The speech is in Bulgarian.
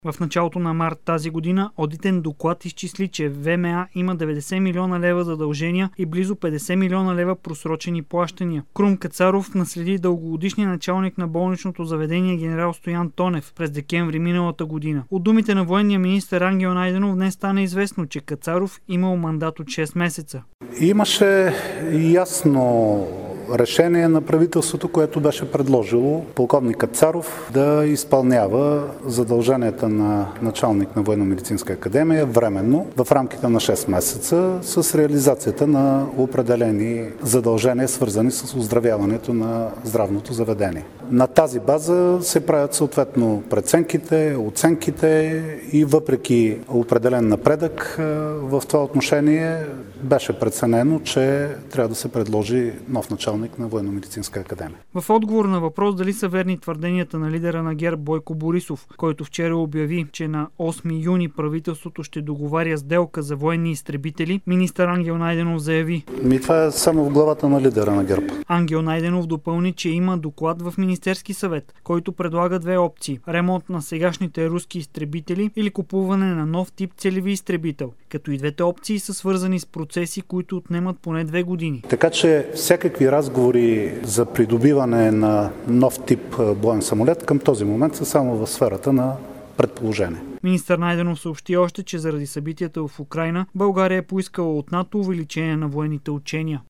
В началото на март тази година одитен доклад изчисли, че ВМА има 90 милиона лева задължения и близо 50 милиона лева просрочени плащания. Крум Кацаров наследи дългогодишния началник на болничното заведение генерал Стоян Тонев през декември миналата година. От думите на военния министър Ангел Найденов днес стана известно, че Кацаров имал мандат от 6 месеца. Имаше ясно решение на правителството, което беше предложило полковник Кацаров да изпълнява задълженията на началник на Военно-медицинска академия временно в рамките на 6 месеца с реализацията на определени задължения, свързани с оздравяването на здравното заведение. На тази база се правят съответно преценките, оценките и въпреки определен напредък в това отношение беше преценено, че трябва да се предложи нов началник на Военно-медицинска академия. В отговор на въпрос дали са верни твърденията на лидера на ГЕРБ Бойко Борисов, който вчера обяви, че на 8 юни правителството ще договаря сделка за военни изтребители, министър Ангел Найденов заяви: Това е само в главата на лидера на ГЕРБ. Ангел Найденов допълни, че има доклад в Министерски съвет, който предлага две опции – ремонт на сегашните руски изтребители или купуване на нов тип целеви изтребител, като и двете опции са свързани с процеси, които отнемат поне 2 години. Така че всякакви разговори за придобиване на нов тип боен самолет към този момент са само в сферата на предположение. Министър Найденов съобщи още, че заради събитията в Украйна България е поискала от НАТО увеличение на военните учения.